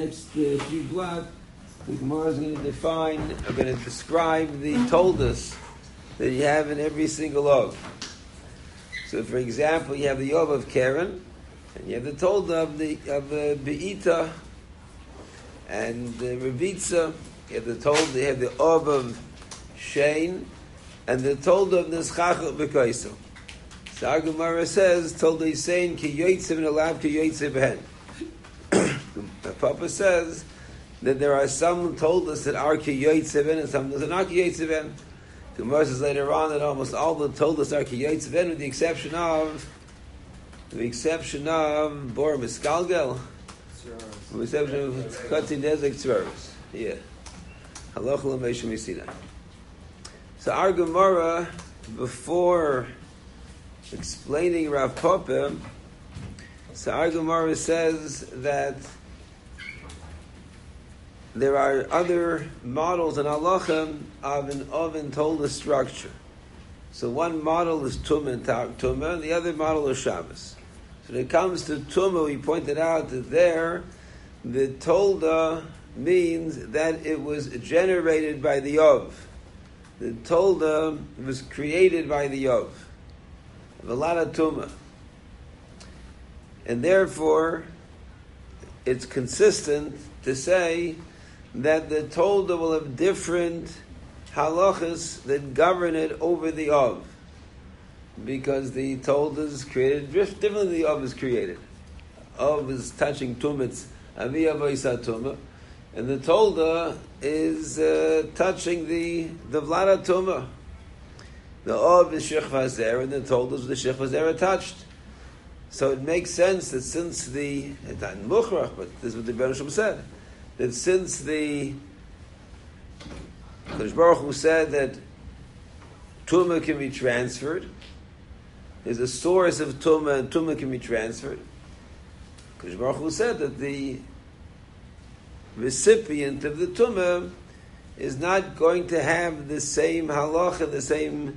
next few blocks, the Gemara is going to describe the toldos that you have in every single Ov. So, for example, you have the Ov of Karen, and you have the tolda of Be'ita, and Revitza. You have the Ov of Shein, and the tolda of Neschachot B'Koiso. So our Gemara says, tolda is saying, Ki Yoitziv and Alav Ki Yoitziv B'Hen. The Papa says that there are some toldas that are Ki Yoitziv and some that are not Ki Yoitziv B'Hen. The Gemara says later on that almost all the toldas are Ki Yoitziv B'Hen, with the exception of Bor Miskalgel, with the exception of Chatzin Nezek Tzveros. Yeah. Halach l'meishim Yisina. So our Gemara, before explaining Rav Papa, so our Gemara says that there are other models in halacha of an oven tolda structure. So one model is Tumah and Tumah, and the other model is Shabbos. So when it comes to Tumah, we pointed out that there, the tolda means that it was generated by the Ov. The tolda was created by the Ov. Velada Tumah. And therefore, it's consistent to say that the tolda will have different halachas that govern it over the Ov. Because the tolda is created differently than the Ov is created. Ov is touching Tumah, it's Aviyah V'Isa Tumah. And the tolda is touching the Vlada Tumah. The Ov is Shechva Zera, and the tolda is the Shechva Zera touched. So it makes sense that since it's not in Mukhrach, but this is what the Rebbeinu Shem said, that since the Kodesh Baruch Hu said that Tumah can be transferred, there's a source of Tumah, and Tumah can be transferred. Kodesh Baruch Hu said that the recipient of the Tumah is not going to have the same halacha, the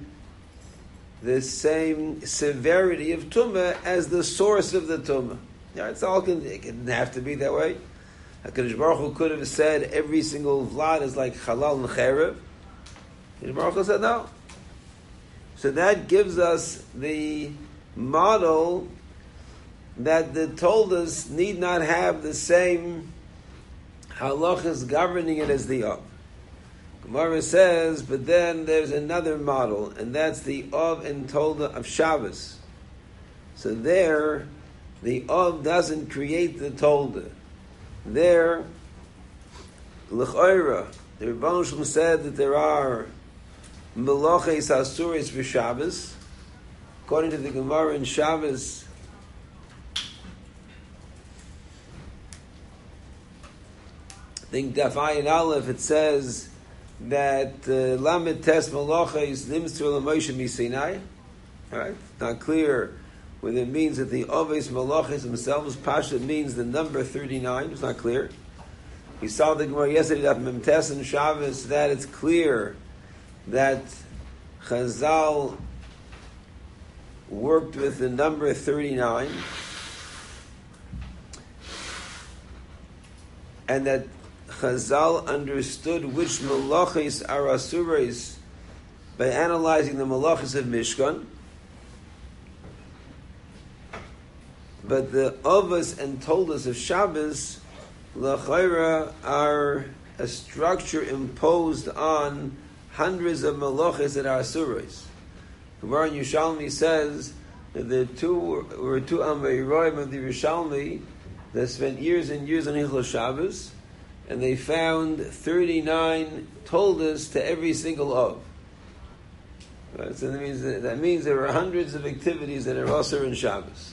same severity of Tumah as the source of the Tumah. Yeah, it didn't have to be that way. HaKadosh Baruch Hu could have said every single vlad is like halal and cherev. HaKadosh Baruch Hu said no. So that gives us the model that the toldas need not have the same halachas governing it as the Ov. Gemara says, but then there's another model, and that's the Ov and tolda of Shabbos. So there, the Ov doesn't create the tolda. There, l'chayra, the Rebbeinu Shalom said that there are melaches asuris for Shabbos. According to the Gemara in Shabbos, I think Daf Ayin Aleph, it says that Lamed Tes Malachos Nimtzur LaMoshe Misinai. Right? It's not clear whether it means that the Oves Malachos themselves, Pasha means the number 39. It's not clear. We saw the Gemara yesterday that Mem Tes and Shabbos, that it's clear that Chazal worked with the number 39, and that Chazal understood which malachis are asurais by analyzing the malachis of Mishkan. But the Ovas and Toldas of Shabbos, l'chayra, are a structure imposed on hundreds of malachis that are asurais. Gemara in Yerushalmi says that there were two Amoraim of the Yerushalmi that spent years and years on Hilchos Shabbos, and they found 39 toldas to every single Ov. Right? So that means there were hundreds of activities that are also in Shabbos.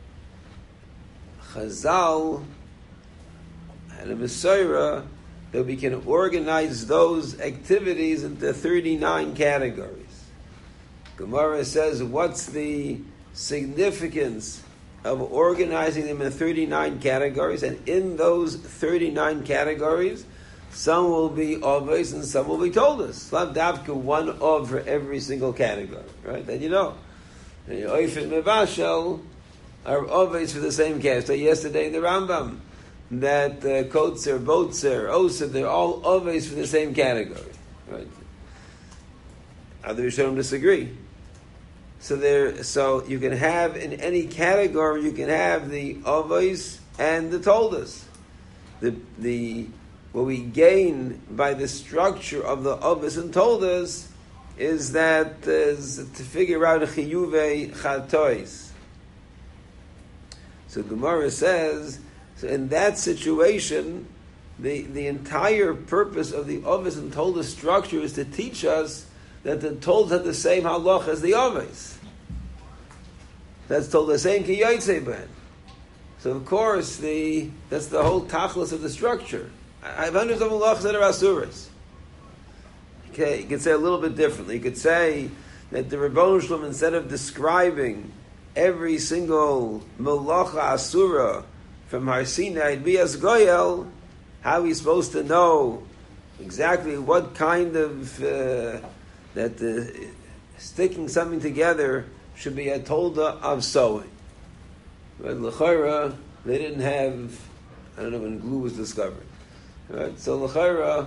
Chazal had a Mesorah that we can organize those activities into 39 categories. Gemara says, what's the significance of organizing them in 39 categories? And in those 39 categories, some will be Oves and some will be Toldos. Lav Davka, one Ov for every single category. Right? Then you know. Oif and Mevashel are Oves for the same category. So yesterday in the Rambam, that kotzer, botzer, osa, they're all oves for the same category. Right? Other Rishonim disagree. So you can have in any category, you can have the oves and the toldas. What we gain by the structure of the oves and toldas is that to figure out chiyuvei chatois. So Gemara says, so in that situation, the entire purpose of the oves and toldas structure is to teach us that the toldas have the same halach as the oves. That's told the same ki yotzei ben. So of course that's the whole tachlis of the structure. I have hundreds of halachas that are asuras. Okay, you could say a little bit differently. You could say that the Rebbeinu Shalom, instead of describing every single malacha asura from Har Sinai Bias Goyel, how he's supposed to know exactly what kind of sticking something together should be a tolda of sewing. But l'chayra, they didn't have, I don't know when glue was discovered. Right? So l'chayra,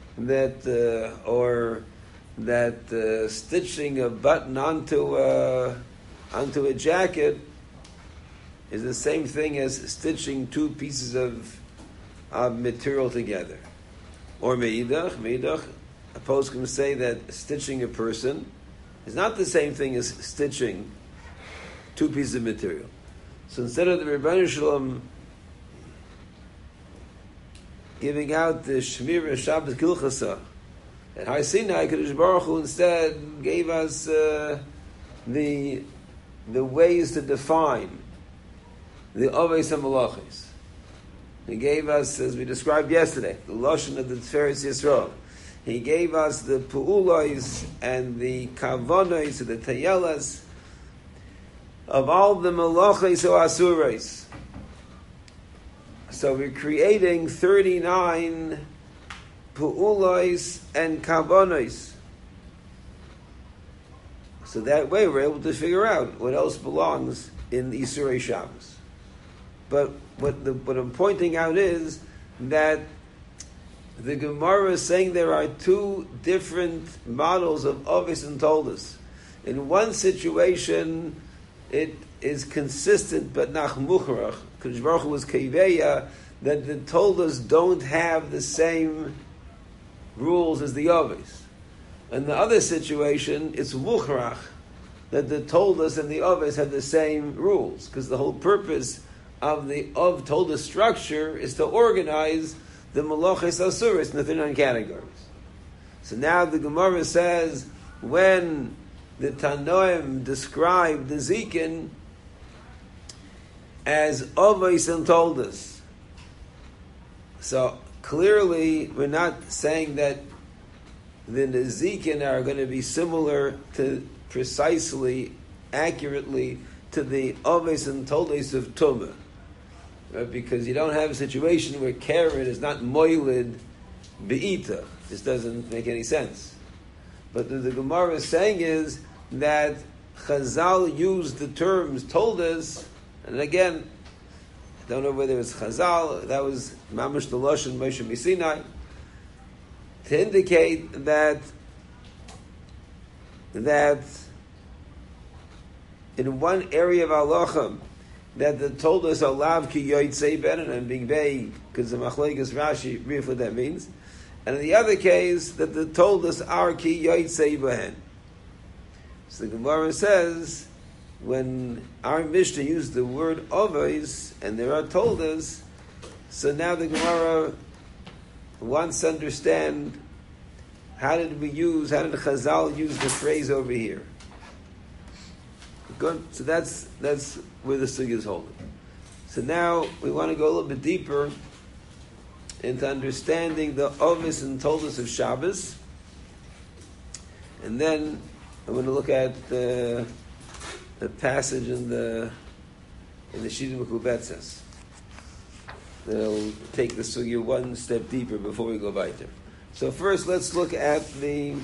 that stitching a button onto a jacket is the same thing as stitching two pieces of material together. Or meidach, a post can say that stitching a person is not the same thing as stitching two pieces of material. So instead of the Rebbeinu Shalom giving out the Shmira Shabbos Kilchasa at Har Sinai, Kadosh Baruch Hu instead gave us the ways to define the Oves and Malachis. He gave us, as we described yesterday, the Lashon of the Tiferes Yisrael. He gave us the Pu'ulois and the Kavonois and the Tayelas of all the Malachis or Asurais. So we're creating 39 Pu'ulois and Kavonois. So that way we're able to figure out what else belongs in the Isurei Shabbos. But what I'm pointing out is that the Gemara is saying there are two different models of Ovis and Toldos. In one situation, it is consistent but nach muchrach. Kadosh Baruch Hu was keiveya that the Toldos don't have the same rules as the Ovis. In the other situation, it's muchrach that the Toldos and the Ovis have the same rules, because the whole purpose of the Toldos structure is to organize the Malachis Asuris in the 39 categories. So now the Gemara says, when the Tanoim described the Zikin as Ovis and Toldos, so clearly we're not saying that the Nezikin are going to be similar to precisely, accurately to the Ovis and Toldos of Tumah. Right? Because you don't have a situation where Karen is not moiled be'ita. This doesn't make any sense. But the Gemara is saying is that Chazal used the terms Toldos, and again, I don't know whether it's Chazal, that was Mamash the Lashon Moshe Misinai, to indicate that in one area of halacha that the Toldos are lav ki yotzei ben, and I'm being vague because the Machlokes Rashi read what that means, and in the other case that the Toldos are ki yotzei ben. So the Gemara says when our Mishnah used the word Ovis and there are Toldos, so now the Gemara wants to understand how did Chazal use the phrase over here. Good. So that's where the sugya is holding. So now we want to go a little bit deeper into understanding the Ovis and Toldos of Shabbos, and then I'm going to look at the passage in the Shita Mekubetzes. That'll take the sugya one step deeper before we go weiter. So first, let's look at the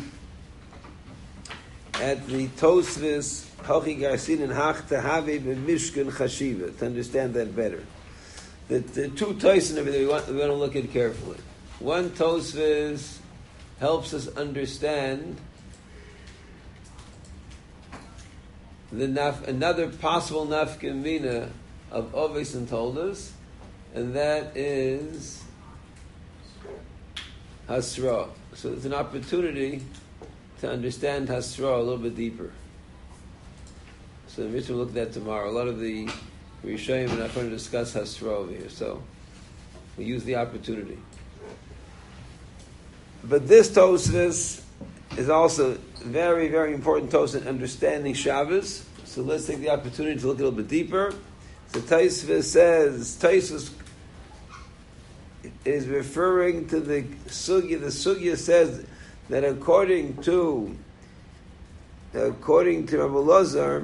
Tosfos Hochi Garsin and Hach Tehave b'Mishkan Chashiva to understand that better. the two Tosfos over there we want to look at carefully. One Tosfos helps us understand another possible nafka mina of Ovis and Toldos, and that is Hasra. So it's an opportunity to understand Hasra a little bit deeper. So we'll look at that tomorrow. A lot of the Rishonim are not going to discuss Hasra over here, so we use the opportunity. But this Tosfos is also very, very important Tosfos in understanding Shabbos. So let's take the opportunity to look a little bit deeper. So Tosfos is referring to the Sugya. The Sugya says that according to Rabbi Elazar,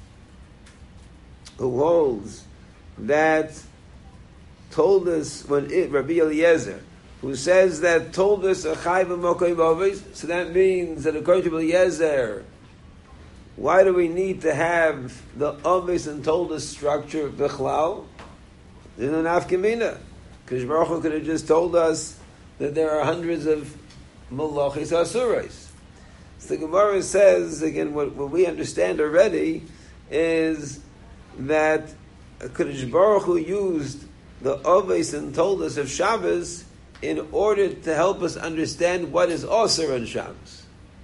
who holds that told us Rabbi Eliezer, who says that told us a chayv mokoim ovis, so that means that according to Eliezer, why do we need to have the ovis and told us structure of bichlal? There's no nafka mina. Because Baruch Hu could have just told us that there are hundreds of malachis asurais. So the Gemara says, again, what we understand already is that Kadosh Baruch Hu used the Oves and told us of Shabbos in order to help us understand what is Osir on Shabbos.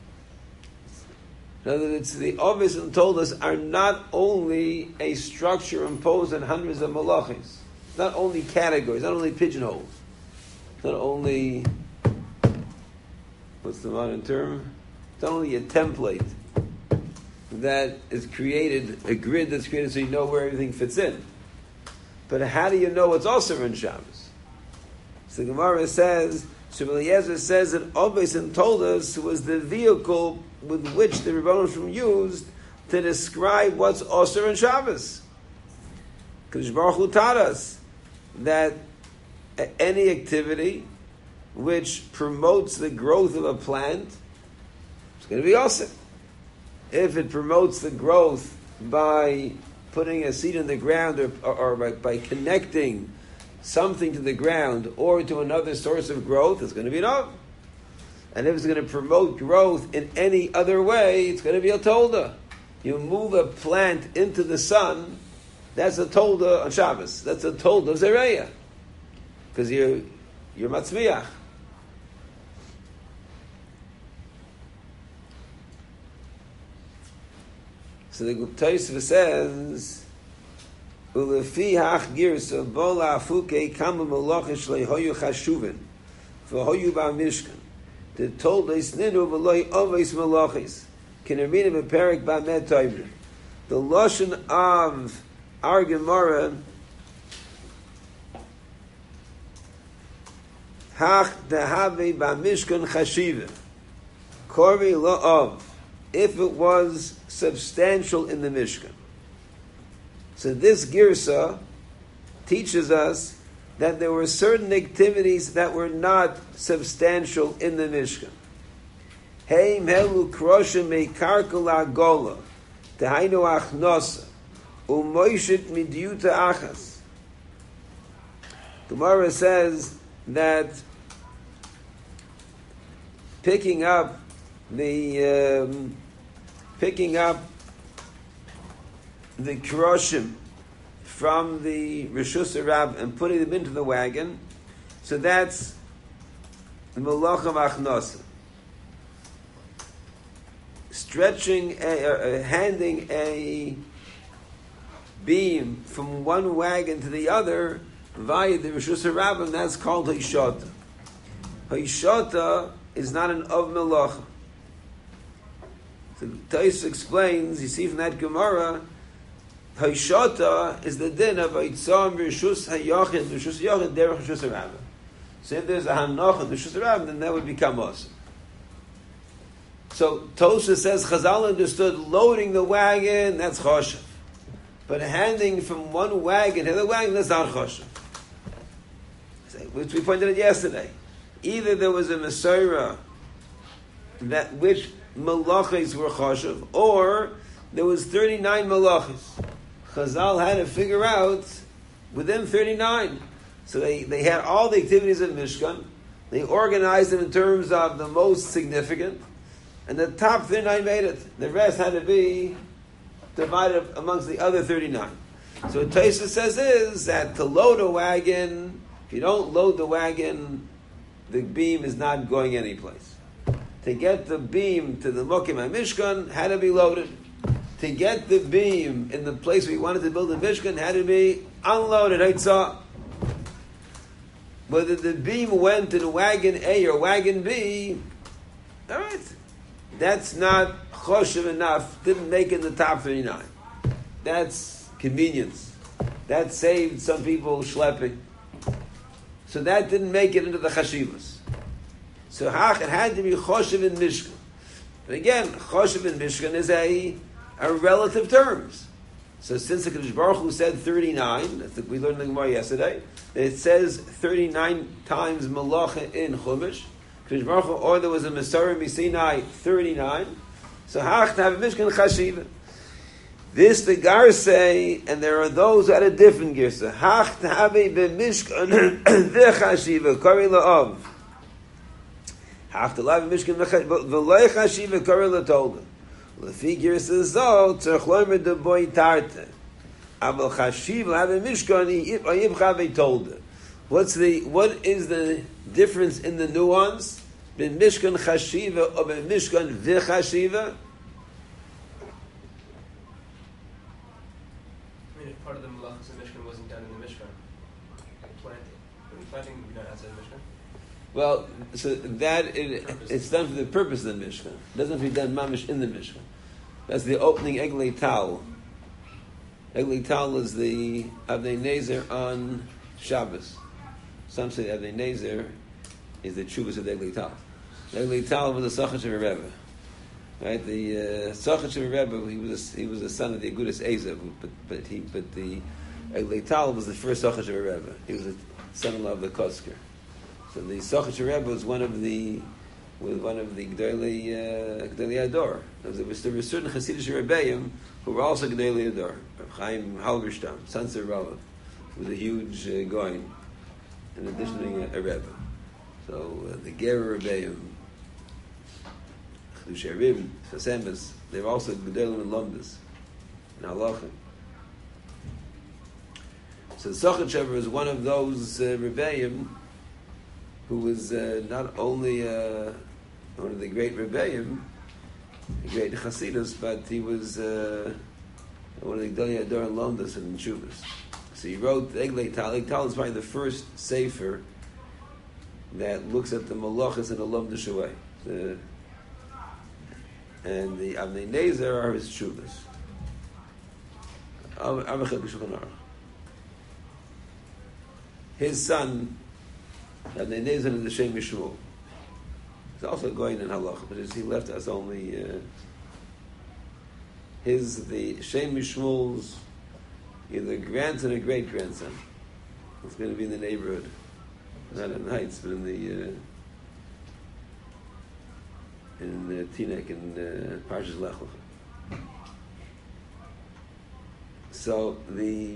In other words, the Oves and told us are not only a structure imposed on hundreds of malachis, not only categories, not only pigeonholes, not only, what's the modern term? It's not only a template that is created, a grid that's created so you know where everything fits in. But how do you know what's also in Shabbos? So the Gemara says, Rabbi Eliezer says that Oves and Toldos was the vehicle with which the Rebbeinu Shalom used to describe what's also in Shabbos. Because Baruch Hu taught us that any activity which promotes the growth of a plant is going to be awesome. If it promotes the growth by putting a seed in the ground or by connecting something to the ground or to another source of growth, it's going to be enough. And if it's going to promote growth in any other way, it's going to be a tolda. You move a plant into the sun, that's a tolda on Shabbos. That's a tolda of Zereya. Because you're matzmiach. So the Tosfos says, "Ulefi hach girsa bola afuke kama malachish lehoyu chashuvin v'hoyu ba'mishkan the told us ninu v'loy oveis malachis kinermina v'perik ba'med toivrin." The lashon of our Gemara, hach dehave ba'mishkan chashiva korvi la'ov, if it was substantial in the Mishkan. So this girsa teaches us that there were certain activities that were not substantial in the Mishkan. Heim helu kroshim meikarka la'gola tehainu achnosa u'moishit midyuta achas. Gemara says that picking up the kroshim from the Rishus Harab and putting them into the wagon, so that's the Malachim Achnosa. Handing a beam from one wagon to the other via the Rishus Harab, and that's called Hishata. Hishata is not an Av Malacha. So Tosfos explains, you see from that Gemara, Hishata is the din of Eitzam Rishus HaYachid, Rishus HaYachid, Derech Rishus HaRabba. So if there's a Hanach in Rishus HaRabba, then that would become us. So Tosfos says Chazal understood loading the wagon, that's Choshev. But handing from one wagon to the wagon, that's not Choshev. Which we pointed out yesterday. Either there was a Mesorah that which malachis were chashuv, or there was 39 malachis. Chazal had to figure out within 39 So they had all the activities of Mishkan. They organized them in terms of the most significant, and the top 39 made it. The rest had to be divided amongst the other 39. So what Tosfos says is that to load a wagon, if you don't load the wagon, the beam is not going anyplace. To get the beam to the Mokim HaMishkan had to be loaded. To get the beam in the place we wanted to build the Mishkan had to be unloaded. Haitzah. Whether the beam went in wagon A or wagon B, all right, that's not choshev enough, didn't make it in the top 39. That's convenience. That saved some people schlepping. So that didn't make it into the chashivas. So it had to be choshev in Mishkan. But again, choshev in Mishkan is a relative terms. So since the Kadosh Baruch Hu said 39, I think we learned in the Gemara yesterday, it says 39 times malacha in Chumash. Kadosh Baruch Hu, or there was a Masorah Misinai 39. So hach to have a Mishkan chashiva. This the Gar say, and there are those who had a different girsa. Hach to have a b'Mishkan v'chashiva kari la'ov. Hach to have a Mishkan v'loy chashiva kari la'tolda. The figure says, "So tzarchloimer de boy tarte, abel chashiv have a mishkan yibchav told." What is the difference in the nuance? Ben mishkan chashiva or ben mishkan v'chashiva? I mean, if part of the malachas of Mishkan wasn't done in the Mishkan, planting would be done outside the Mishkan. Well, so that it's done for the purpose of the Mishkan. It doesn't have to be done mamish in the Mishkan. That's the opening Eglei Tal. Eglei Tal is the Avnei Nezer on Shabbos. Some say Avnei Nezer is the Chuvas of the Eglei Tal. The Eglei Tal was the Sachat of a Rebbe. Right? The Sachat of a Rebbe, he was a son of the Agudas Ezev, but the Eglei Tal was the first Sachat of a Rebbe. He was the son-in-law of the Kosker. So the Sachat Rebbe was one of the Gdolei Ador. There were certain Hasidic Rebbeim who were also Gdolei Ador. Chaim Halberstam, sons of Rava, was a huge goin, in addition to being a Rebbe. So the Ger Rebbeim, Chedush Arivim, Fasemis, they were also Gdolei and Lomdus, in Halacha. So the Sachat Rebbe is one of those Rebbeim who was not only one of the great Rebbeim, the great Chasidus, but he was one of the Gdolei Ador and Lomdus and Chuvas. So he wrote Eglei Tal. Eglei Tal is probably the first sefer that looks at the malachas in a Lomdish way. And the Avnei Nezer are his Chuvas. His son, Avnei Nezer, is the Shem Mishmul. He's also going in halacha, but he left us only the Shem Mishmul's either grandson or great grandson. It's going to be in the neighborhood, not in the Heights, but in the Tinek and Parshas Lech Lecha. So the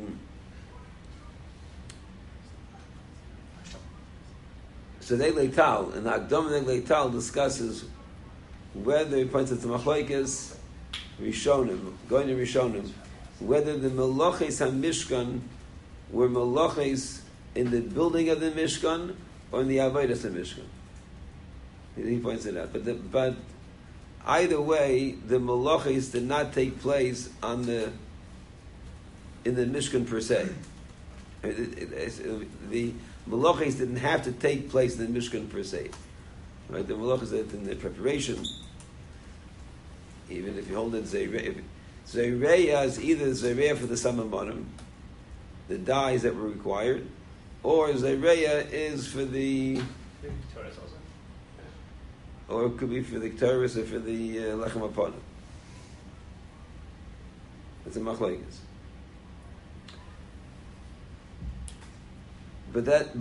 Eglei Tal, and the Akdom Eglei Tal discusses whether, he points out to Machlokes Rishonim, going to Rishonim, whether the Melachos HaMishkan were Melachos in the building of the Mishkan or in the Avodas HaMishkan. He points it out. But either way, the Melachos did not take place in the Mishkan per se. The Melachos didn't have to take place in the Mishkan per se. Right? The Melachos in the preparation, even if you hold it Zayreya is either Zayreya for the Samamonim, the dyes that were required, or Zayreya is for the... Or it could be for the Ketores or for the Lechem Aponim. It's a Machlokes. But that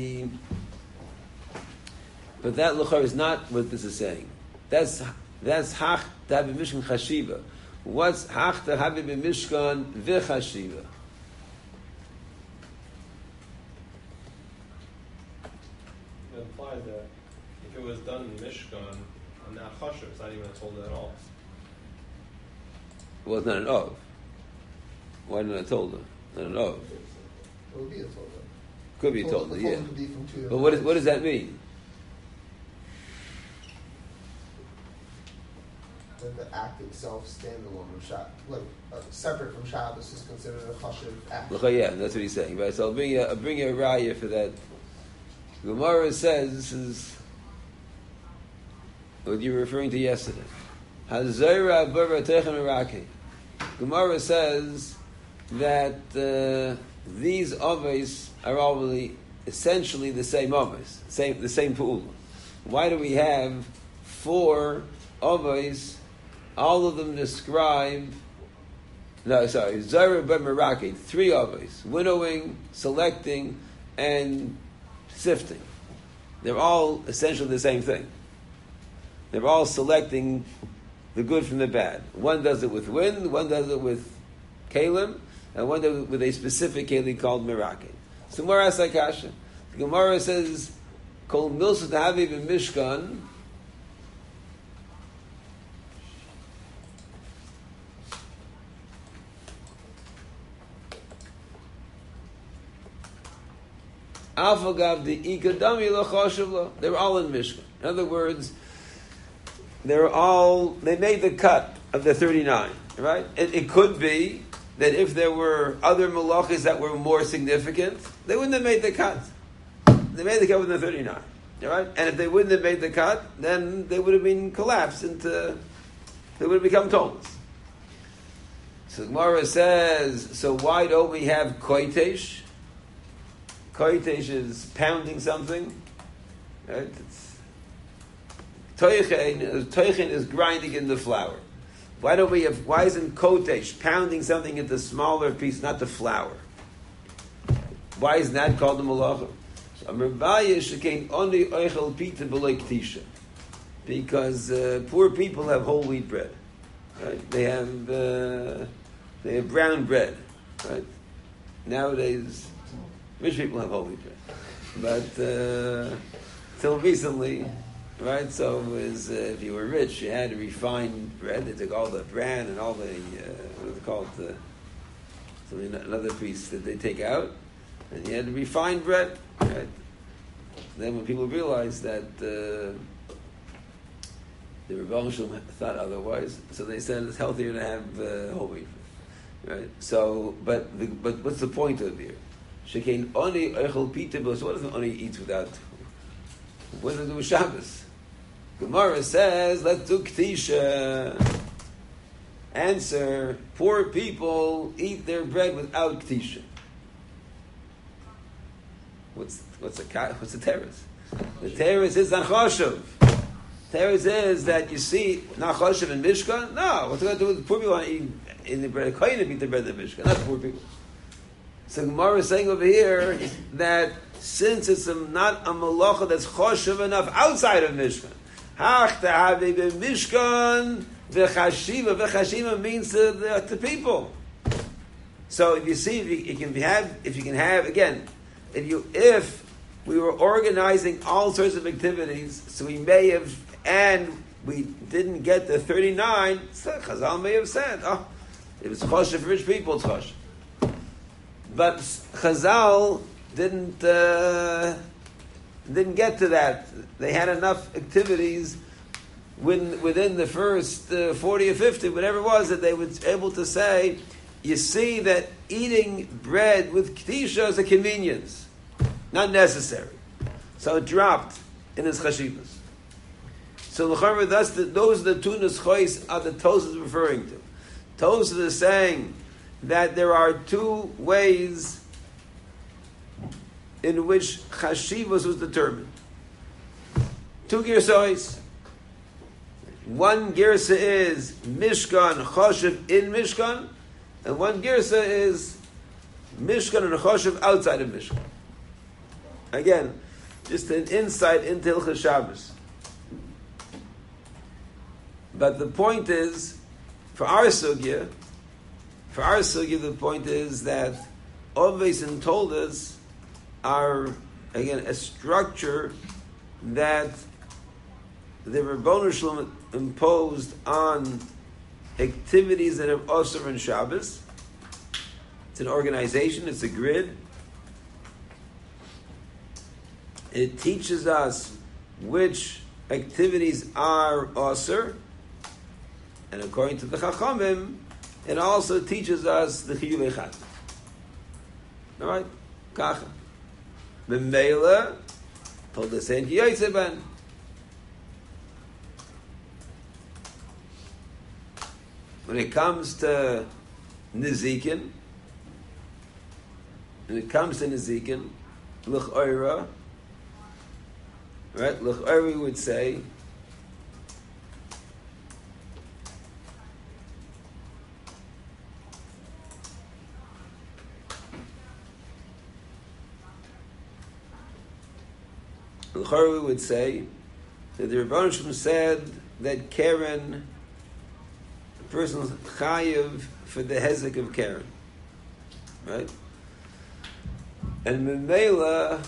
Luchar is not what this is saying. That's Hach to have a Mishkan Chashiva. What's Hach to have a Mishkan V'Chashiva? can imply that if it was done in Mishkan, I'm not chashuv. It's not even a told at all. Well, it's not an of. Why not a tolda? Not an of. It would be a tolda. Could be a tolda, The yeah. could be from two But what does that mean? That the act itself, standalone from Shabbos, separate from Shabbos, is considered a chashuv act. Yeah, that's what he's saying. Right? So I'll bring you a raya for that. Gemara says this is what you were referring to yesterday. Hazayra Bura Techem Iraki. Gemara says that these avos are already essentially the same avos, the same pu'ula. Why do we have 4 avos? All of them describe. Zayra Bura Meraki. 3 avos: winnowing, selecting, and sifting. They're all essentially the same thing. They're all selecting the good from the bad. One does it with wind, one does it with kalim, and one does it with a specific kalim called meraki. So Gemara Sakasha. The Gemara says, "Kol milsut haviv in Mishkan." Alfagav the ikadami lachoshev lo. They were all in Mishkan. In other words, they made the cut of the 39, right? It could be that if there were other malachis that were more significant, they wouldn't have made the cut. They made the cut with the 39, right? And if they wouldn't have made the cut, then they would have been collapsed they would have become tolas. So Gemara says, so why don't we have koitesh? Koitesh is pounding something, right? Toichen is grinding in the flour. Why isn't kotesh pounding something into smaller pieces, not the flour? Why isn't that called the malacha? Because poor people have whole wheat bread, right? They have brown bread, right? Nowadays, rich people have whole wheat bread, but till recently. Right, so if you were rich, you had refined bread. They took all the bran and all the what is it called? Another piece that they take out, and you had refined bread. Right? Then when people realized that the Rebbe Shalom thought otherwise, so they said it's healthier to have whole wheat. Right. So, but what's the point of here? Shekein oni eichel pita. So what does an oni eat without? What does it do with Shabbos? Gemara says, let's do K'tisha. Answer, poor people eat their bread without K'tisha. What's the teretz? The teretz is Nachoshev. Teretz is that you see Nachoshev in Mishkan? No, what's it got to do with poor people eating in the bread? Kohanim eat the bread in Mishkan, not poor people. So Gemara is saying over here that since it's not a malacha that's choshev enough outside of Mishkan, hach ta'avi b'Mishkan v'chashiva means to people. So if you see, if you can have again, if we were organizing all sorts of activities, so we may have, and we didn't get the 39, so Chazal may have said, if it's choshev for rich people, it's choshev. But Chazal didn't get to that. They had enough activities within the first 40 or 50, whatever it was, that they were able to say, you see that eating bread with K'tisha is a convenience, not necessary. So it dropped in its chashivas. So those are the two nuschois the Tosas is referring to. Tosas is saying that there are 2 ways in which chashivas was determined. 2 girsois. One girsa is Mishkan choshev in Mishkan, and one girsa is Mishkan and choshev outside of Mishkan. Again, just an insight into Hilchos Shabbos. But the point is, for our sugya, the point is that Oves and Toldas are, again, a structure that the Rebbeinu Shalom imposed on activities that have Osir and Shabbos. It's an organization, it's a grid. It teaches us which activities are Osir, and according to the Chachamim, it also teaches us the Chiyuv Echad. All right? Kacha. B'meila, told us in Kiyotzeben. When it comes to Nizikin, L'ch'oira, right? L'ch'oira we would say, that the Rebbeinu Shalom said that Karen, the person's chayiv for the hezek of Karen, right? And Memela,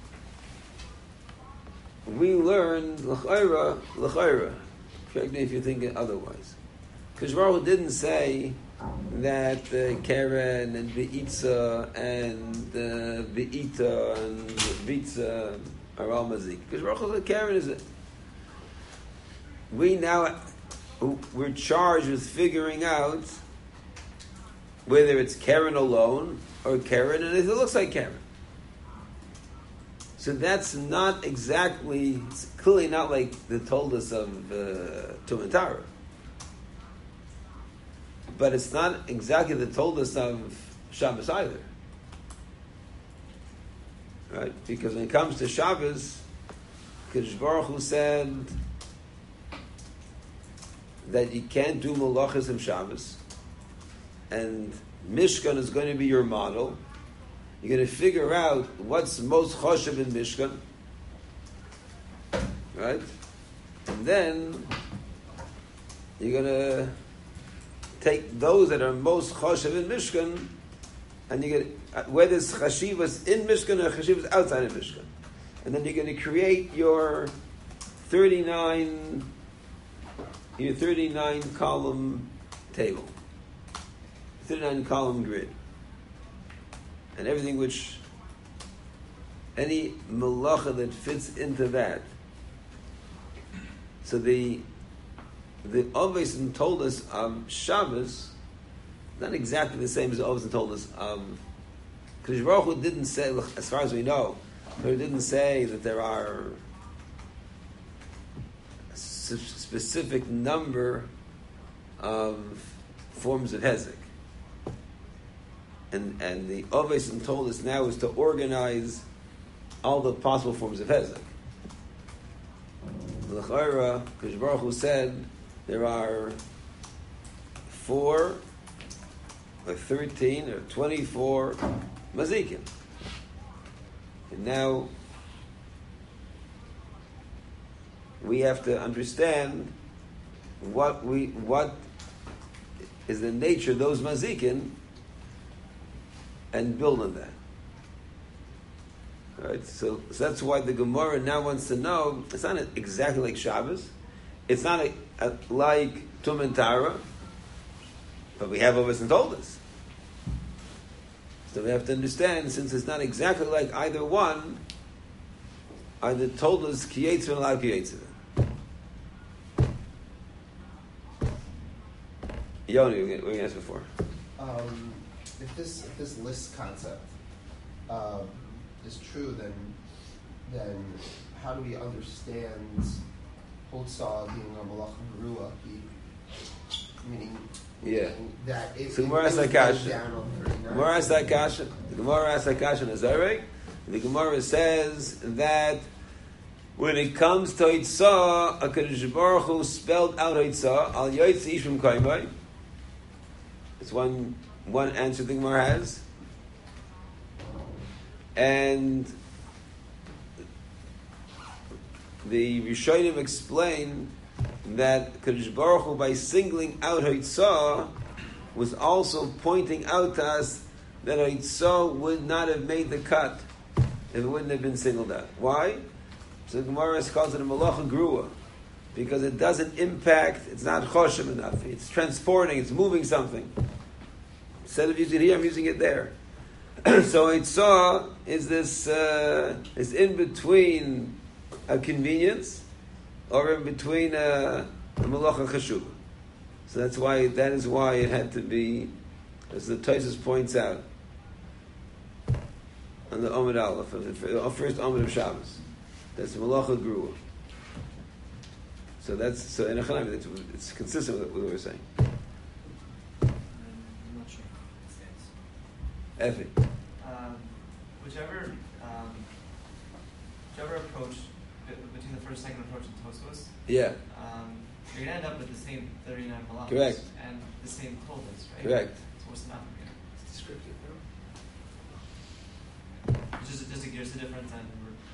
we learned l'chayra, correct me if you think it otherwise. Because Baruch Hu didn't say that Karen and Be'itza and Be'ita and Vitza are all mazik. Because Baruch Hu said Karen is it. We're charged with figuring out whether it's Karen alone or Karen, and if it looks like Karen. So that's not exactly, it's clearly not like the toldus of Tumantara. But it's not exactly the toldus of Shabbos either. Right? Because when it comes to Shabbos, Kadosh Baruch Hu said that you can't do malachas of Shabbos, and Mishkan is going to be your model. You're going to figure out what's most choshev in Mishkan, right? And then you're going to take those that are most choshev in Mishkan, and you get whether it's chashivas in Mishkan or chashivas outside of Mishkan, and then you're going to create your 39 column table, 39 column grid. And everything which, any malacha that fits into that. So the Ovesin told us of Shabbos, not exactly the same as the Ovesin told us of, because Baruch Hu didn't say, as far as we know, but he didn't say that there are a specific number of forms of hezek. And the Ovesin told us now is to organize all the possible forms of hezek. L'chayra, because Baruch Hu said there are 4 or 13 or 24 mazikim. And now we have to understand what is the nature of those mazikin and build on that. Right? So that's why the Gemara now wants to know, it's not exactly like Shabbos, it's not like Tum and Tara, but we have Ovesin told us. So we have to understand, since it's not exactly like either one, either told us Kiyetzvah and La Kiyetzvah. Yoni, we're going to ask before. If this list concept is true, then how do we understand Holtzah being a malacha gerua? Meaning that it. So Gemara asks that kasha. Gemara asks that kasha. The Gemara asks that kasha in Azarek. The Gemara says that when it comes to Hitzah, HaKadosh Baruch Hu spelled out Hitzah al Yotze Ish from Kaimai. It's one answer the Gemara has. And the Rishonim explain that Kadosh Baruch Hu, by singling out Hitzah, was also pointing out to us that Hitzah would not have made the cut if it wouldn't have been singled out. Why? So the Gemara calls it a malacha grua, because it doesn't impact, it's not choshem enough. It's transporting, it's moving something. Instead of using it here, I'm using it there. So Eitzah is this, is in between a convenience, or in between a malacha chashuv. So that is why it had to be, as the Tosfos points out, on the Omid Aleph, the first Omid of Shabbos. That's malacha grua. So in Echanami, it's consistent with what we're saying. I'm not sure how it stands. Effie. Whichever approach, between the first and second approach in Tosfos, Yeah. you're going to end up with the same 39 malachos. Correct. And the same toldas, right? Correct. So what's the matter? It's descriptive, It's just a difference and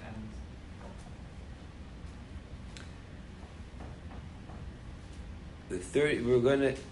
The 30, we're going to...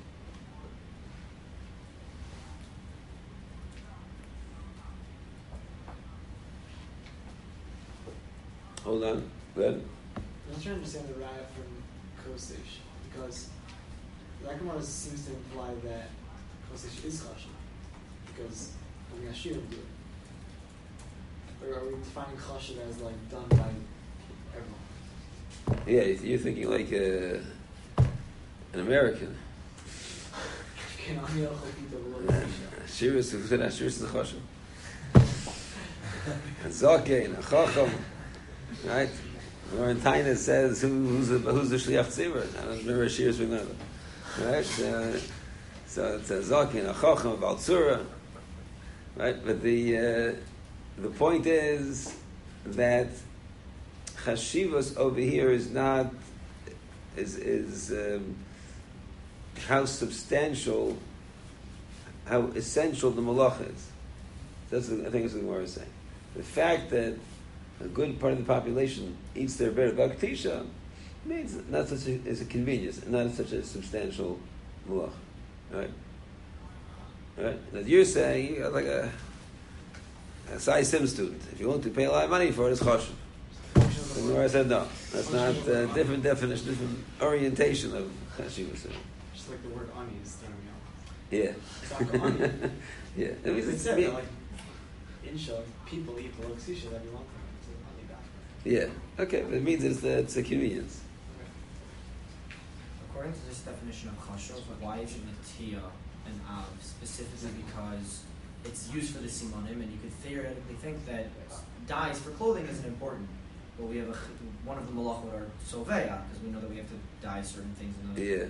Hold on. Go ahead. I'm trying to understand the raya from Kosish, because the Gemara seems to imply that Kosish is kosher, because I mean, Ashir would do it. Or are we defining kosher as like done by everyone? Yeah, you're thinking like an American. Shiris is the choshem. A zokein, a chacham, right? Or in Taina says who's the shliach tzibur. I don't remember Shiris being one of them, right? So it's a zokein, a chacham, a baltzura, right? But the point is that chashivos over here is not how substantial, how essential the malach is. I think that's what the Gemara is saying. The fact that a good part of the population eats their bread baktisha means not such as a convenience, and not such a substantial malach, right? Right? Now you're saying you're like a Sai Sim student. If you want to pay a lot of money for it, it's choshev. The Gemara said no. That's not a different definition, different orientation of chashivas. Just like the word ani is throwing me off. Yeah. It's not ani. Yeah. It means It said that like insha, people eat the loksisha that you want them to ani back. Yeah. Okay, but it means it's a convenience. According to this definition of kosher, why is it Natia and Av? Specifically because it's used for the simonim, and you could theoretically think that dyes for clothing isn't important. But we have one of the malachot are soveya, because we know that we have to dye certain things in the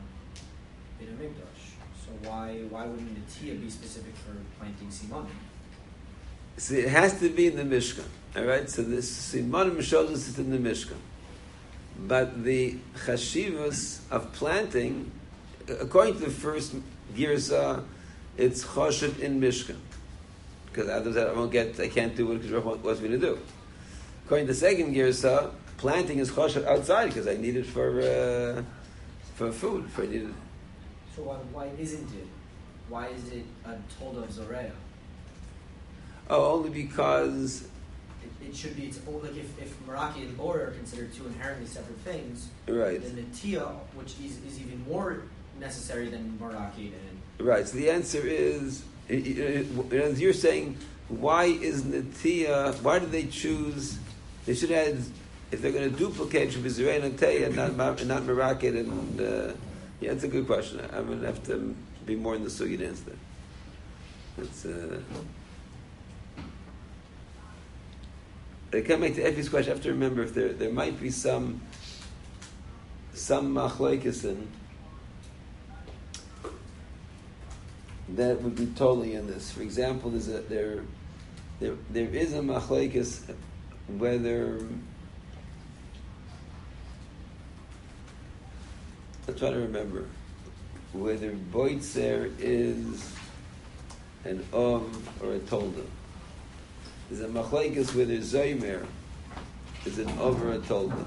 Mikdash. So why wouldn't Natia be specific for planting simonim? See, it has to be in the Mishkan. All right, so this simonim shows us it's in the Mishkan. But the chashivas of planting, according to the first girsa, it's choshev in Mishkan. Because others I can't do it because Ruch wants me to do. According to the second girsa, planting is choshev outside because I need it for food. So why isn't it? Why is it a told of Zoreya? Oh, only because it should be. It's like if Meraki and Bor are considered two inherently separate things, right? Then Natia, which is even more necessary than Meraki and right. So the answer is, as you're saying, why is Natia? Why did they choose? They should have, if they're going to duplicate, should be Zerei and Natia and not Meraki and. Yeah, it's a good question. I'm going to have to be more in the sugi to answer that. It's. I come back to Effie's question. I have to remember if there might be some machlokes that would be totally in this. For example, there is a machlokes whether I'm trying to remember whether boitzer is an or a tolda. There's a machlokes where there's Zoymer is an over a tolda.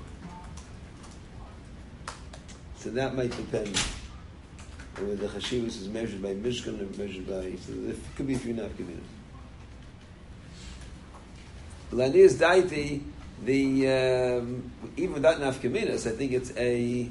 So that might depend on whether the chashivus is measured by Mishkan or measured by. So there could be three nafkaminas. Lanias daiti even without nafkaminas, I think it's a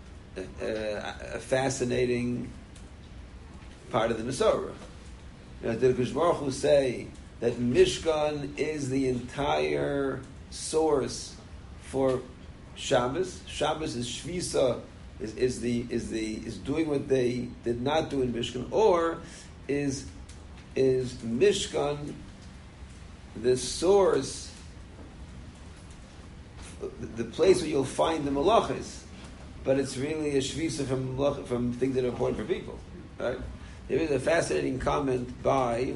fascinating part of the Masorah. Did Hakadosh Baruch Hu say that Mishkan is the entire source for Shabbos? Shabbos is Shvisa, is doing what they did not do in Mishkan, or is Mishkan the source, the place where you'll find the malachas, but it's really a shvisa from things that are important for people, right? There is a fascinating comment by,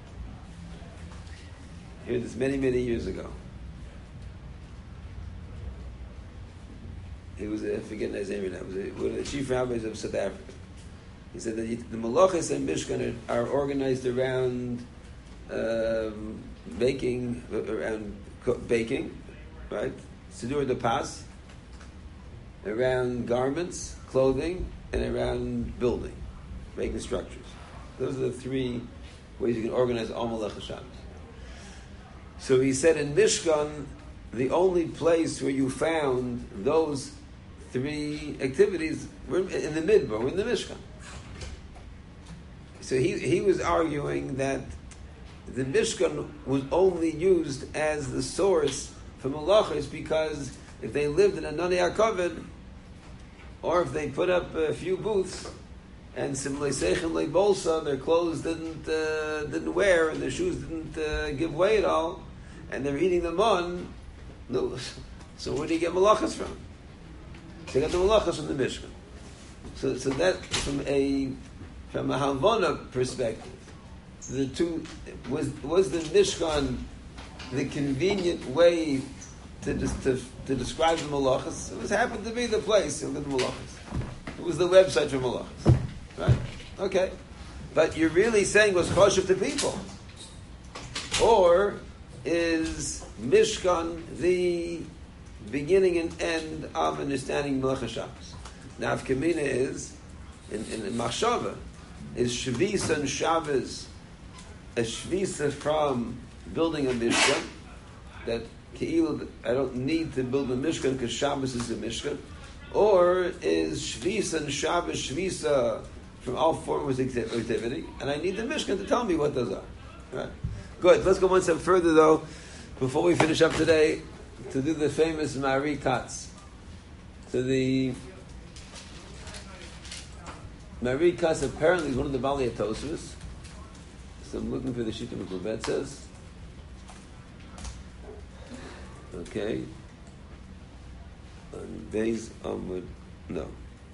I heard this many years ago. He was, I forget his name now, was one of the chief rabbis of South Africa. He said that the malachas and Mishkan are organized around baking, right? Sidur de Pas, around garments, clothing, and around building, making structures. Those are the three ways you can organize all Malach Shabbos. So he said in Mishkan, the only place where you found those three activities were in the Midbar, were in the Mishkan. So he was arguing that the Mishkan was only used as the source for malachas because if they lived in a Nani HaKavod, or if they put up a few booths, and similarly Seichem Bolsa, their clothes didn't wear and their shoes didn't give way at all, and they're eating them on, so where do you get malachas from? They got the malachas from the Mishkan. So that from a Havana perspective, the two was the Mishkan the convenient way to describe the malachas. It happened to be the place of the malachas. It was the website for malachas, right? Okay, but you're really saying was choshev to people, or is Mishkan the beginning and end of understanding Melech Shabbos? Now, if Kamina is in Machshava, is Shvisa and Shabbos a Shvisa from building a Mishkan, that Ke'ilu, I don't need to build a Mishkan because Shabbos is a Mishkan, or is Shvisa and Shabbos Shvisa from all forms of activity, and I need the Mishkan to tell me what those are. Right? Good. Let's go one step further, though, before we finish up today, to do the famous Mari Katz. So the Mari Katz apparently is one of the Bali Tosfos. So I'm looking for the Shita Mekubet says. Okay. On Beis Amud, no.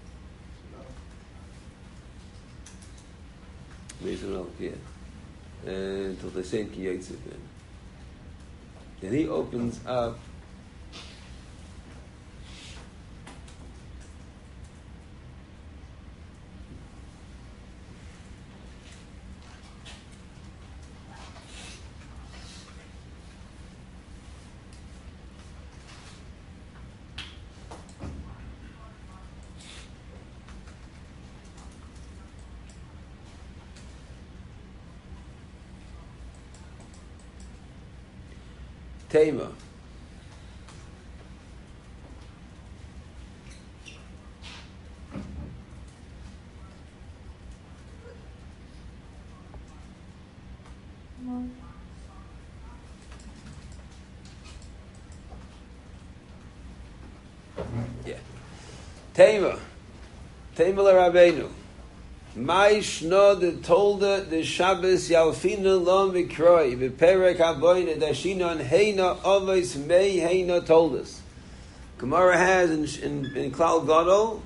Beis Amud, yeah. Until they say Ki Yitzit. Then he opens up Tema. Yeah. Tema. Tema l'Rabbeinu. Mai shno de tolda de Shabbos yalfina lo mikroi beperek haboyne dashinon heina avos mei heina toldas. Gemara has in Klal Gadol,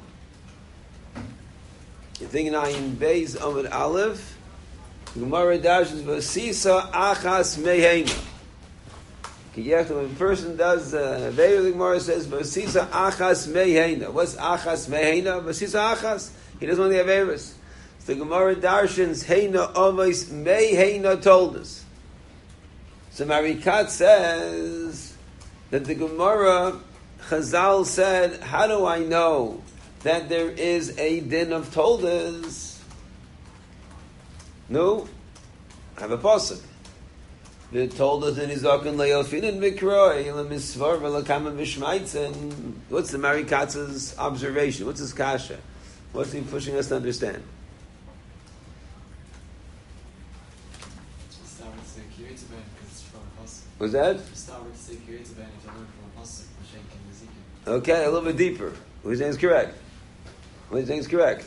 you think in Ayin Beis Amud Aleph, Gemara dashes v'sisa achas mei heina. When a person does the Gemara says v'sisa achas mei heina. What's achas mei heina? V'sisa achas. He doesn't want the Averis. The Gemara Darshans Heina Avos Mei Heina told us. So Marikat says that the Gemara Chazal said, how do I know that there is a din of toldas? No, I have a pasuk. They told us in Izakan Le'ofinin Mikroi, Le'misvar, Ve'lakama Vishmaitzen. What's the Marikatz's observation? What's his kasha? What's he pushing us to understand? Start with the Kiryat Ben because it's from a pasuk. Was that? Start with the Kiryat Ben if you learn from a pasuk, Moshe and Ezekiel. Okay, a little bit deeper. What he's saying is correct. What he's saying is correct.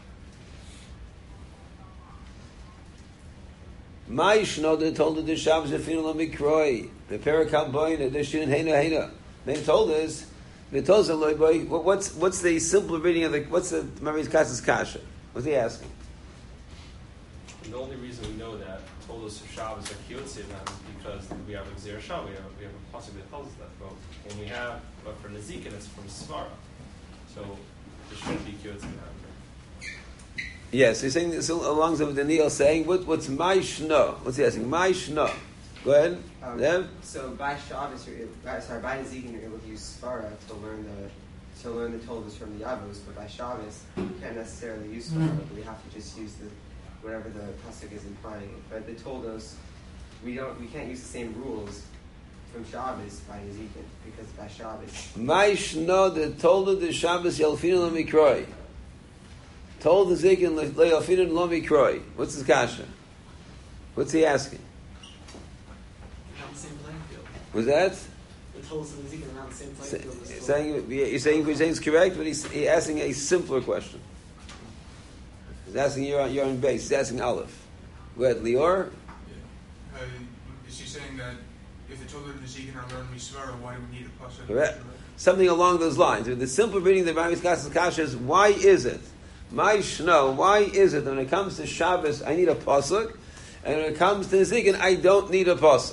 My Shnoda told the Shabbos Zefinu Lo Mikroi. The Perakam Boina, the Shin Heina Heina. They told us, what's the simple reading of what's the Mari's Kassa's Kasha? What's he asking? And the only reason we know that told us of Shabbos are Kiyotze now is because we have a Gzir Shav, we have a pasuk that tells us that. But for Nezikin, it's from Svara. So there shouldn't be Kiyotze now. Yes, he's saying this along with Daniel saying, what's my shno? What's he asking? My shno. Go ahead. So by Shabbos, by Nezikin, you're able to use Svara to learn the Toldos from the Avos, but by Shabbos, you can't necessarily use Svara, but we have to just use whatever the pasuk is implying. But the Toldos, we can't use the same rules from Shabbos by Nezikin, because by Shabbos. My shno, the told the Shabbos Yalfinu Lo Mikroi. Told the Zikin Le'ofinin Lo Mikroi. What's his kasha? What's he asking? Not on the same playing field. Was that? The Toldos and Ezekiel are not on the same playing field. You're saying it's correct, but he's asking a simpler question. He's asking you're on base. He's asking Aleph. Go ahead, Lior. Yeah. Is he saying that if the children of Ezekiel are learning Misvara, why do we need a pasuk? Correct. Something along those lines. The simple reading of the Mari's Kassa's Kasha is, why is it? My shno, why is it that when it comes to Shabbos I need a pasuk, and when it comes to Nezikin I don't need a pasuk?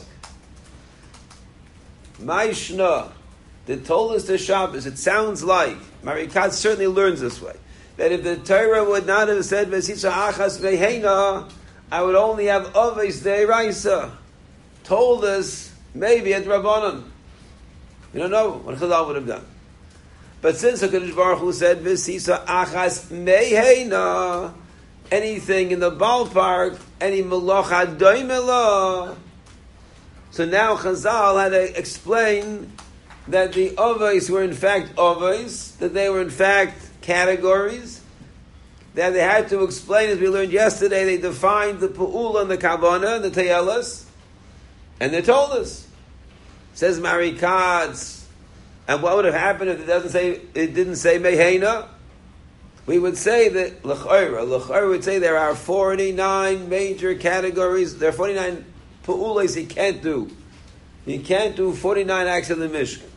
My shno, that told us to Shabbos, it sounds like Marikatz certainly learns this way, that if the Torah would not have said Vesitza Achas Veheina, I would only have Oves Deiraisa. Told us maybe at Rabbanon. We don't know what Chazal would have done. But since HaKadosh Baruch Hu said, V'sisa achas meheina, anything in the ballpark, any melacha doimela. So now Chazal had to explain that the ovos were in fact ovos, that they were in fact categories, that they had to explain, as we learned yesterday, they defined the pu'ula and the kavana and the teyelas, and they told us. Says Marikatz. And what would have happened if it didn't say Meheina? We would say that L'chayra would say there are 49 major categories. There are 49 pu'ulas he can't do. He can't do 49 acts of the Mishkan.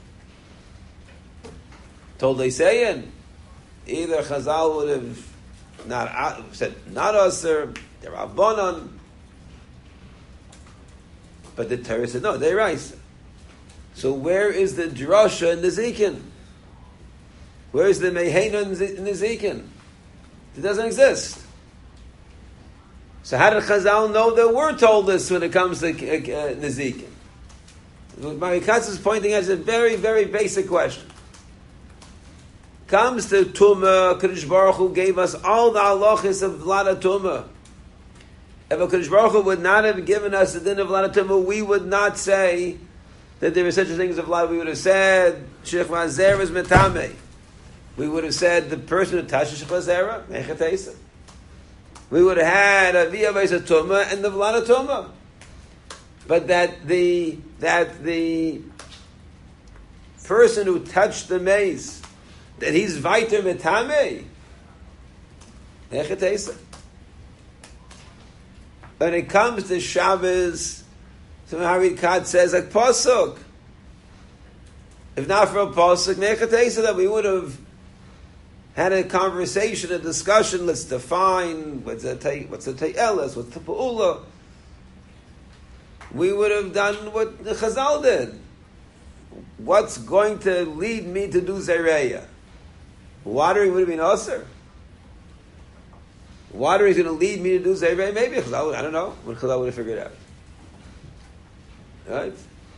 Told they saying, either Chazal would have said not Aser, they're Rabbanon, but the Torah said no, they're Raisa. So where is the drasha in the Nezikin? Where is the Meheina in the Nezikin? It doesn't exist. So how did Chazal know that we're told this when it comes to Nezikin? What Marikatz is pointing out is a very, very basic question. Comes to Tumah, Kadosh Baruch Hu gave us all the halachas of Vlada Tumah. If Kadosh Baruch Hu would not have given us the din of Vlada Tumah, we would not say that there is such a thing as a vlad. We would have said shechva zera is metame. We would have said the person who touches shechva zera mechatesa. We would have had a via v'esa tuma and the vlada tuma. But that the person who touched the mace, that he's vayter metame mechatesa. When it comes to Shabbos, so Harikad says like pasuk. If not for a pasuk, mechatesa, that we would have had a conversation, a discussion. Let's define what's the te'eles, what's the pu'ula. We would have done what the Chazal did. What's going to lead me to do zereya? Watering would have been aser. Watering is going to lead me to do zereya. Maybe Chazal, I don't know what Chazal would have figured out. Right?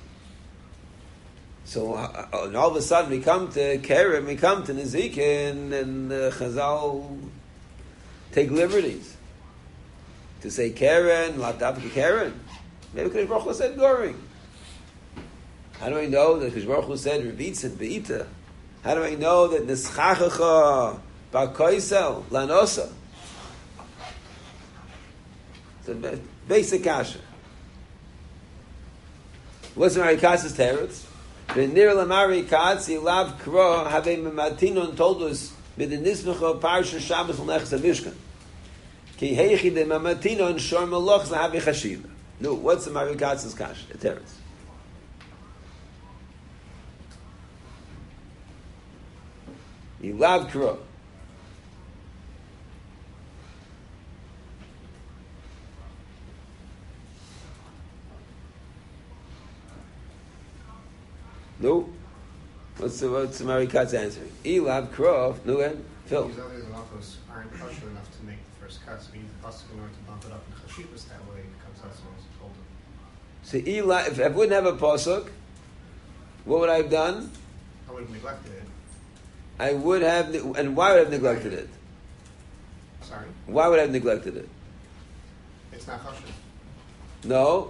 So and all of a sudden we come to Keren, we come to Nezikin, and Chazal take liberties to say Keren, Latavka Keren. Maybe Kadosh Baruch Hu said Goring. How do I know that Kadosh Baruch Hu said Revitza Beita? How do I know that Nischachacha Ba'koisel Lanosa? It's a basic kasha. What's the Marikatz's teretz? V'nir l'Marikatz yilav kro havei mematinon told us b'denismecha parsha Shabbos l'nechas HaMishkan. Ki heichi de mematinon shor melochs l'havei chashiva. No, what's the Marikatz's kasha? The teretz. Yilav kro. No. What's the Marikat's answering? Elav Krov. No, and Phil. These others and offers aren't kosher enough to make the first cut, so we need the pasuk in order to bump it up in chashivas. That way, it becomes us as told him. So Elav, if I wouldn't have a pasuk, what would I have done? I would have neglected it. I would have, and why would I have neglected it? Sorry, Why would I have neglected it? it's not kosher. No.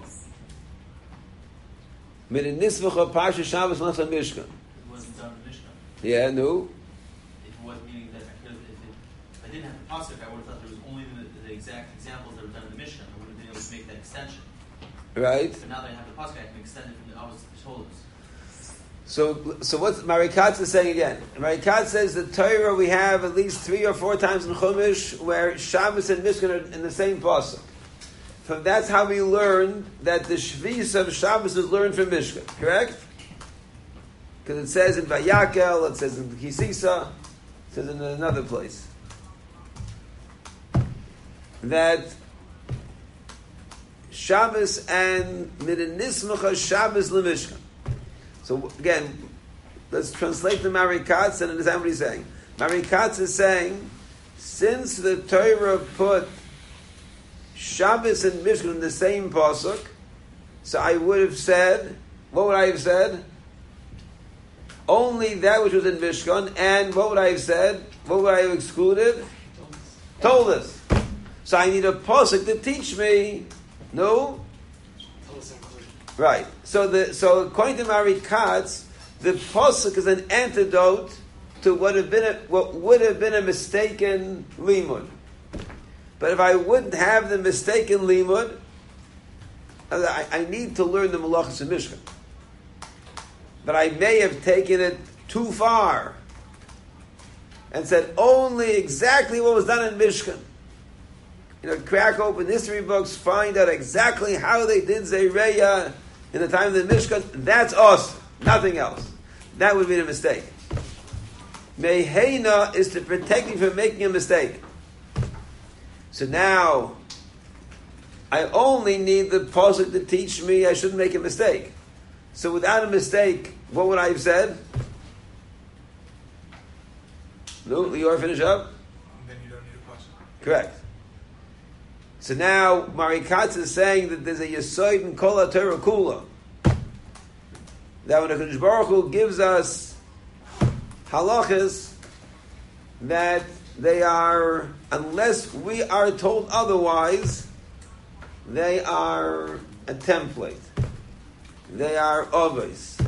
Min nisvacha parsha Shabbos l'nechas HaMishkan. It wasn't done in Mishnah. Yeah, no. It was meaning that if I didn't have the pasuk, I would have thought there was only the exact examples that were done in the Mishnah. I would have been able to make that extension. Right. But now that I have the pasuk, I can extend it from the Avos to the So what's Marikatz is saying again? Marikatz says the Torah we have at least 3 or 4 times in Chumash where Shabbos and Mishkan are in the same pasuk. So that's how we learn that the Shvis of Shabbos is learned from Mishkan, correct? Because it says in Vayakel, it says in Kisisa, it says in another place that Shabbos and Midinismacha Shabbos LeMishkan. So again, let's translate the Marikatz and understand what he's saying. Marikatz is saying, since the Torah put Shabbos and Mishkan in the same pasuk, so I would have said, what would I have said? Only that which was in Mishkan, and what would I have said? What would I have excluded? Told us. So I need a pasuk to teach me. No? Right. So according to Marikatz, the pasuk is an antidote to what would have been a mistaken limud. But if I wouldn't have the mistaken limud, I need to learn the Malachas and Mishkan. But I may have taken it too far and said only exactly what was done in Mishkan. Crack open history books, find out exactly how they did Zeireya in the time of the Mishkan. That's us, nothing else. That would be a mistake. Meheina is to protect me from making a mistake. So now, I only need the pasuk to teach me I shouldn't make a mistake. So without a mistake, what would I have said? No, Lior, finish up. Then you don't need a pasuk. Correct. So now, Marikatz is saying that there's a Yesoid in Kol HaTorah Kula. That when HaKadosh Baruch Hu gives us halachas, that they are, unless we are told otherwise, they are a template. They are obvious.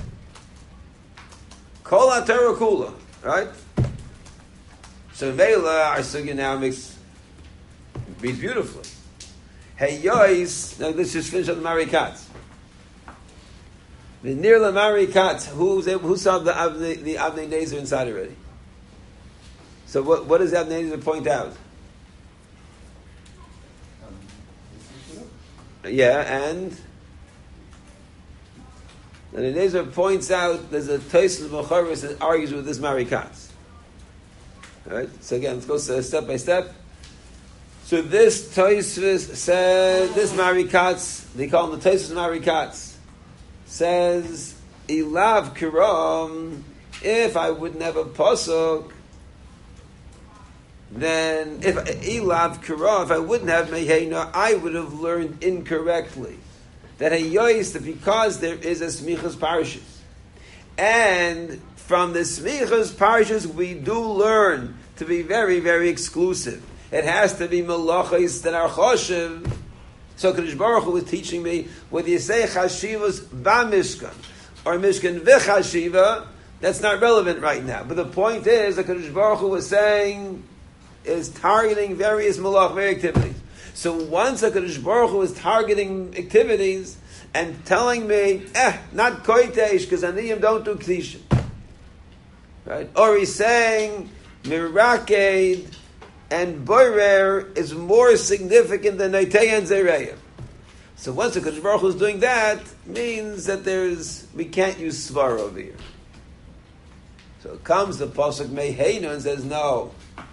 Kol HaTorah Kula, right? So Vela, our sugya now reads beautifully. Hey Yois, now let's just finish up the Marikatz. The near the Marikatz, who saw the Avnei Nezer inside already? So what does Avnei Nezer point out? Yeah, and Avnei Nezer points out there's a Tosfos Mecharis that argues with this Marikatz. All right. So again, let's go step by step. So this Tosfos said, this Marikatz, they call him the Tosfos Marikatz, says, Ilav Kiram, if I wouldn't have a pasuk, then if Ilav Kiram, if I wouldn't have Meheina, I would have learned incorrectly. That Hayois, that because there is a Smichas Parashas. And from the Smichas Parashas, we do learn to be very, very exclusive. It has to be melachos that are choshev So Kadosh Baruch Hu was teaching me whether you say chashivas b'mishkan or mishkan v'chashiva, that's not relevant right now. But the point is that Kadosh Baruch Hu was saying is targeting various malach activities. So once a Kadosh Baruch Hu is targeting activities and telling me, not koitesh because aniyim don't do k'disha, right? Or he's saying miraked and boirer is more significant than Neitei and Zereya. So once the Kadosh Baruch Hu is doing that, means that we can't use Svara over here. So comes the Pasuk Meheinu and says, no,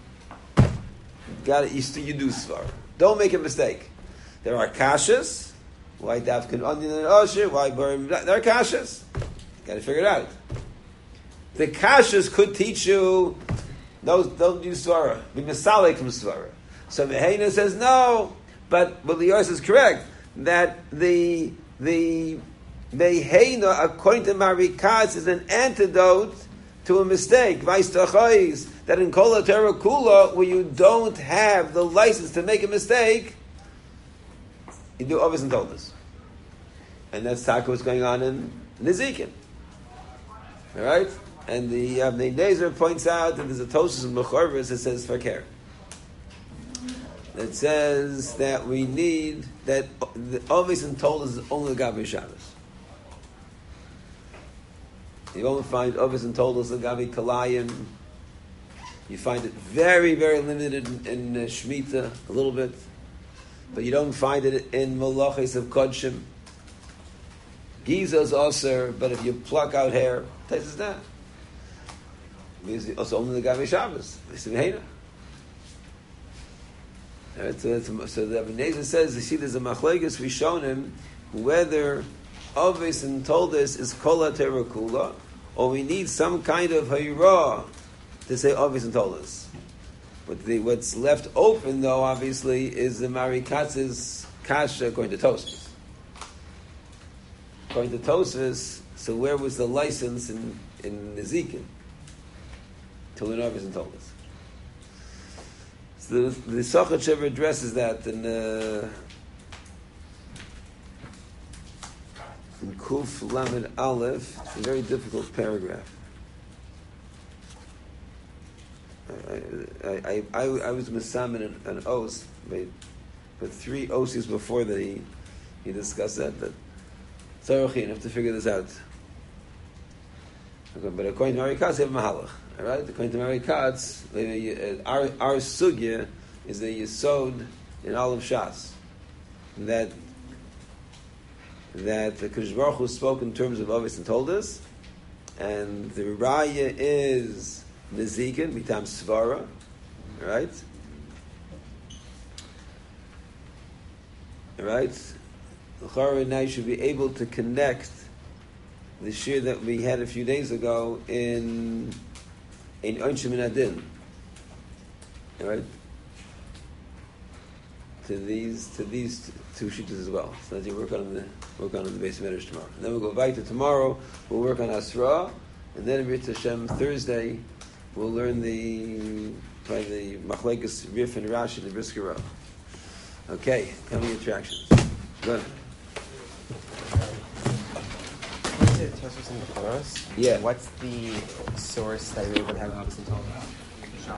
you do Svara. Don't make a mistake. There are kashas. Why Dafkin Onion and Osher? Why Borim? There are kashas. Got to figure it out. The kashas could teach you, don't use Svara. Be misalik from Svara. So Meheinu says no, but Lios is correct that the Meheinu, according to Marikatz, is an antidote to a mistake. That in Kol HaTorah Kula, where you don't have the license to make a mistake, you do Ovis and Toldos. And that's Taka what's going on in Nezikin. Alright? And the Nezer points out that there's a Tosus in Mechorvus that says Fakir. That says that we need that the Ovis and Toldos is only Gabi Shabbos. You only find Ovis and Toldos in Gabi Kalayim. You find it very, very limited in Shemitah, a little bit. But you don't find it in Malachis of Kodshim. Giza is also, but if you pluck out hair, it tastes that. Also only the Gabi Shabbos. Right, so the Abineza says, you see, there's a Machlekes Rishonim whether Ovis and Toldos is Kol HaTorah Kula, or we need some kind of Hayra to say Ovis and Toldos. But what's left open, though, obviously, is the Marikatz's Kasha according to Tosfos. According to Tosfos, so where was the license in Nezikin to learn Ovis and Toldos? So the Sochat Shever addresses that in Kuf Lamed Aleph. It's a very difficult paragraph. I was Mesamin an Os, but 3 Osis before that he discussed that Tzarochin have to figure this out. Okay, but according to Marikatz, you have Mahalach. All right, according to Marikatz, our sugya is the Yesod in all of Shas that the Kadosh Baruch Hu spoke in terms of Ovis and Toldos, and the Raya is Nezikin, Mitam Svara, right? Right? L'chara now you should be able to connect the shir that we had a few days ago in Onshim and Adin, right? To these 2 shitas as well. So that you work on the base medrash tomorrow. And then we'll go back to tomorrow. We'll work on Asra, and then Rit Hashem Thursday. We'll learn the Machlekes Rif and Rashi and Brisker Rav. Okay, coming attractions. Good. Tosfos in the Choros? Yeah. What's the source that you're able to have Ovis and Toldos?